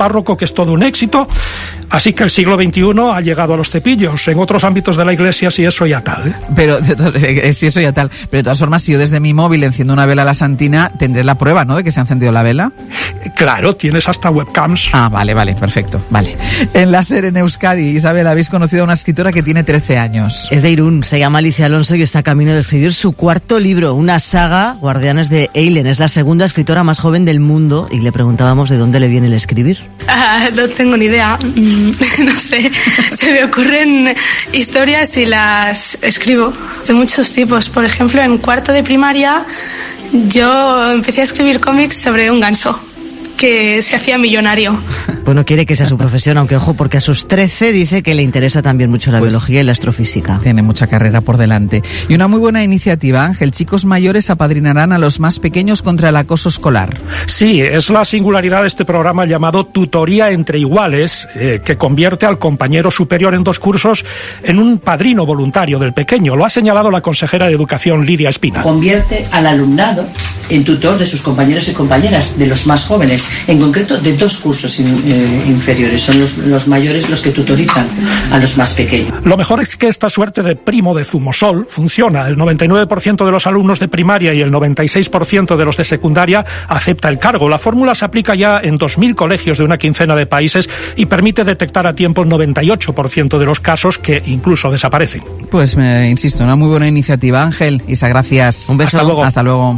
párroco, que es todo un éxito. Así que el siglo XXI ha llegado a los cepillos. En otros ámbitos de la Iglesia, si eso ya tal, ¿eh? Pero, si eso ya tal. Pero de todas formas, si yo desde mi móvil enciendo una vela a la Santina, tendré la prueba, ¿no?, de que se ha encendido la vela. Claro, tienes hasta webcams. Ah, vale, perfecto, vale. En la SER en Euskadi, Isabel, habéis conocido a una escritora que tiene 13 años. Es de Irún, se llama Alicia Alonso y está a camino de escribir su cuarto libro, una saga, Guardianes de Eilen. Es la segunda escritora más joven del mundo y le preguntábamos de dónde le viene el escribir. No tengo ni idea, no sé, se me ocurren historias y las escribo de muchos tipos. Por ejemplo, en cuarto de primaria yo empecé a escribir cómics sobre un ganso que se hacía millonario. Bueno, quiere que sea su profesión, aunque ojo, porque a sus 13 dice que le interesa también mucho la biología y la astrofísica. Tiene mucha carrera por delante. Y una muy buena iniciativa, Ángel. Chicos mayores apadrinarán a los más pequeños contra el acoso escolar. Sí, es la singularidad de este programa llamado Tutoría entre Iguales, que convierte al compañero superior en 2 cursos en un padrino voluntario del pequeño. Lo ha señalado la consejera de Educación, Lidia Espina. Convierte al alumnado en tutor de sus compañeros y compañeras, de los más jóvenes, en concreto de 2 cursos inferiores. Son los mayores los que tutorizan a los más pequeños. Lo mejor es que esta suerte de primo de zumosol funciona. El 99% de los alumnos de primaria y el 96% de los de secundaria acepta el cargo. La fórmula se aplica ya en 2.000 colegios de una quincena de países y permite detectar a tiempo el 98% de los casos que incluso desaparecen. Pues insisto, una muy buena iniciativa, Ángel. Isa, gracias. Un beso. Hasta luego. Hasta luego.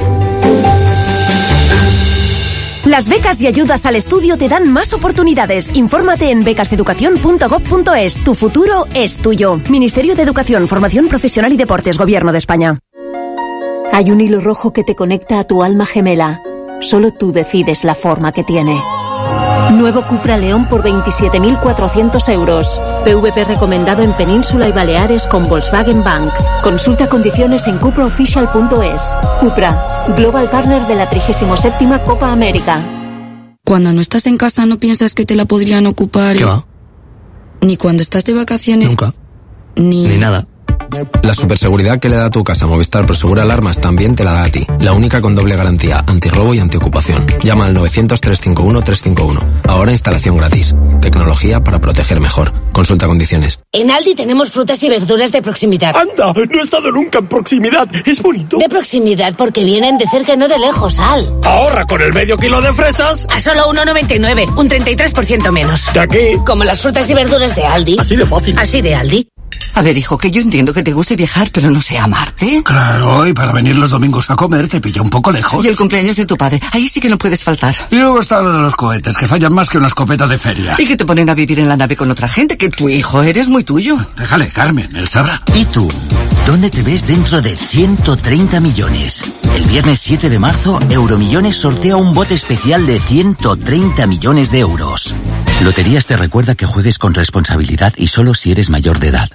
Las becas y ayudas al estudio te dan más oportunidades. Infórmate en becaseducación.gov.es. Tu futuro es tuyo. Ministerio de Educación, Formación Profesional y Deportes, Gobierno de España. Hay un hilo rojo que te conecta a tu alma gemela. Solo tú decides la forma que tiene. Nuevo Cupra León por 27.400 euros. PVP recomendado en Península y Baleares con Volkswagen Bank. Consulta condiciones en cupraofficial.es. Cupra, Global Partner de la 37ª Copa América. Cuando no estás en casa no piensas que te la podrían ocupar. ¿Qué va? Ni cuando estás de vacaciones. Nunca. Ni nada. La superseguridad que le da a tu casa Movistar Prosegur Alarmas también te la da a ti. La única con doble garantía, antirrobo y antiocupación. Llama al 900-351-351. Ahora instalación gratis. Tecnología para proteger mejor. Consulta condiciones. En Aldi tenemos frutas y verduras de proximidad. ¡Anda! No he estado nunca en proximidad. Es bonito. De proximidad porque vienen de cerca y no de lejos, Al. Ahorra con el medio kilo de fresas. A solo 1,99. Un 33% menos. ¿De aquí? Como las frutas y verduras de Aldi. Así de fácil. Así de Aldi. A ver, hijo, que yo entiendo que te guste viajar, pero no sé amarte. Claro, y para venir los domingos a comer te pilla un poco lejos. Y el cumpleaños de tu padre, ahí sí que no puedes faltar. Y luego está lo de los cohetes, que fallan más que una escopeta de feria. Y que te ponen a vivir en la nave con otra gente, que tu hijo eres muy tuyo. Déjale, Carmen, él sabrá. ¿Y tú? ¿Dónde te ves dentro de 130 millones? El viernes 7 de marzo, Euromillones sortea un bote especial de 130 millones de euros. Loterías te recuerda que juegues con responsabilidad y solo si eres mayor de edad.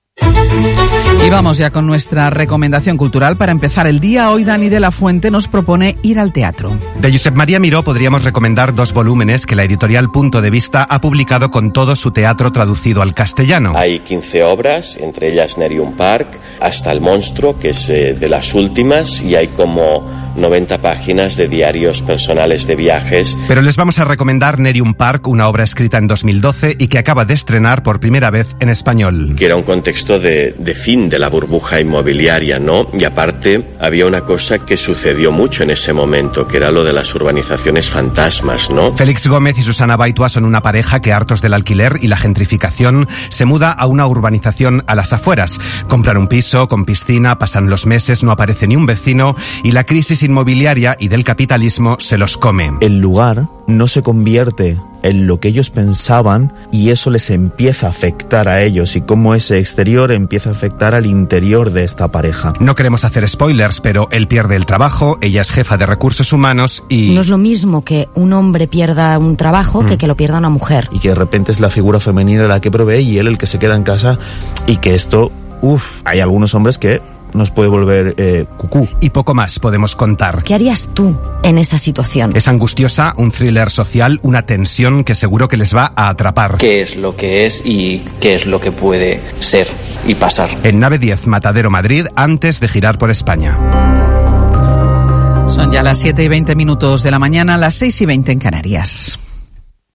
Y vamos ya con nuestra recomendación cultural. Para empezar el día, hoy Dani de la Fuente nos propone ir al teatro. De Josep María Miró podríamos recomendar 2 volúmenes que la editorial Punto de Vista ha publicado con todo su teatro traducido al castellano. Hay 15 obras, entre ellas Nerium Park, hasta El Monstruo, que es de las últimas, y hay como 90 páginas de diarios personales de viajes. Pero les vamos a recomendar Nerium Park, una obra escrita en 2012 y que acaba de estrenar por primera vez en español. Que era un contexto de fin de la burbuja inmobiliaria, ¿no? Y aparte había una cosa que sucedió mucho en ese momento, que era lo de las urbanizaciones fantasmas, ¿no? Félix Gómez y Susana Baitua son una pareja que, hartos del alquiler y la gentrificación, se muda a una urbanización a las afueras. Compran un piso con piscina, pasan los meses, no aparece ni un vecino y la crisis inmobiliaria y del capitalismo se los come. El lugar no se convierte en lo que ellos pensaban y eso les empieza a afectar a ellos y cómo ese exterior empieza a afectar al interior de esta pareja. No queremos hacer spoilers, pero él pierde el trabajo, ella es jefa de recursos humanos y... No es lo mismo que un hombre pierda un trabajo que lo pierda una mujer. Y que de repente es la figura femenina la que provee y él el que se queda en casa y que esto, hay algunos hombres que nos puede volver cucú. Y poco más podemos contar. ¿Qué harías tú en esa situación? Es angustiosa, un thriller social, una tensión que seguro que les va a atrapar. ¿Qué es lo que es y qué es lo que puede ser y pasar? En Nave 10, Matadero, Madrid, antes de girar por España. Son ya las 7:20 de la mañana, las 6:20 en Canarias.